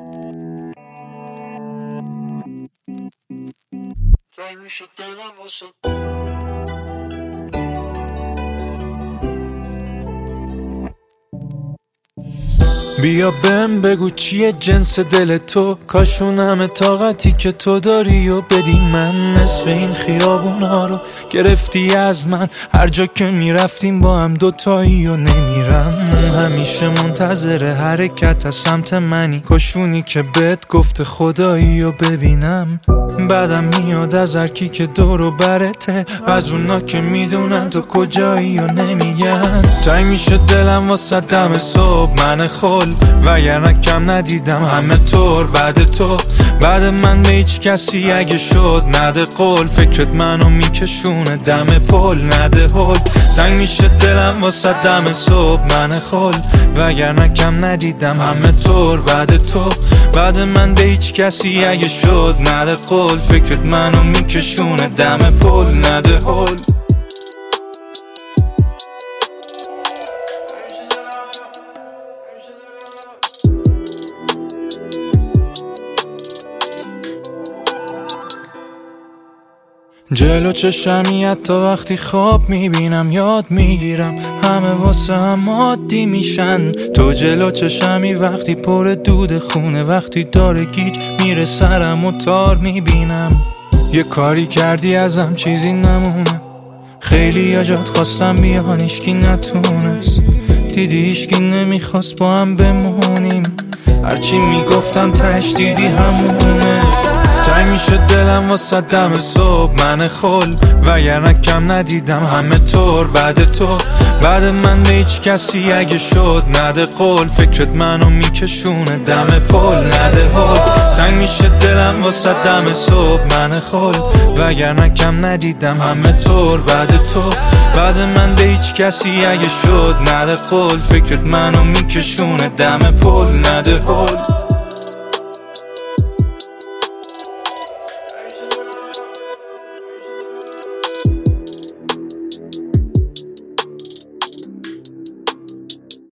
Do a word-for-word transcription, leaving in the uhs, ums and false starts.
تنگ میشه دلم واسه بیا بهم بگو چیه جنس دل تو، کاشون همه طاقتی که تو داری و بدی من. نصف این خیابونا رو گرفتی از من، هر جا که میرفتیم با هم دوتایی و نمیرم. همیشه منتظر حرکت از سمت منی، کاشونی که بهت گفته خدایی و ببینم. بعدم میاد از هرکی که دور و برته، از اونا که میدونن تو کجایی و نمیگن. تنگ میشه دلم واسه دم صبح من خل، وگرنه کم ندیدم همه طور بعد تو. بعد من به هیچ کسی اگه شد نده قول، فکرت منو میکشونه دم پل نده هل. تنگ میشه دلم واسه دم صبح من خل، وگرنه کم ندیدم همه طور بعد تو. بعد من به هیچ کسی اگه شد نده قول، فکرت منو میکشونه دم پل نده هل. جلو چشمی حتی وقتی خواب میبینم یاد میگیرم، همه واسه هم عادی میشن. تو جلو چشمی وقتی پر دود خونه، وقتی داره گیج میره سرم و تار میبینم. یه کاری کردی ازم چیزی نمونه، خیلی یا جات خواستم بیان ایشکی نتونست. دیدی ایشکی نمیخواست با هم بمونیم، هرچی میگفتم تش دیدی همونه. تنگ میشه دلم واسه دم صبح من خل، وگرنه کم ندیدم همه طور بعد تو. بعد من به هیچ کسی اگه شد نده قول، فکرت منو میکشونه دم پل نده هل. تنگ میشه دلم واسه دم صبح من خل، وگرنه کم ندیدم همه طور بعد تو. بعد من به هیچ کسی اگه شد نده قول، فکرت منو میکشونه دم پل نده هل.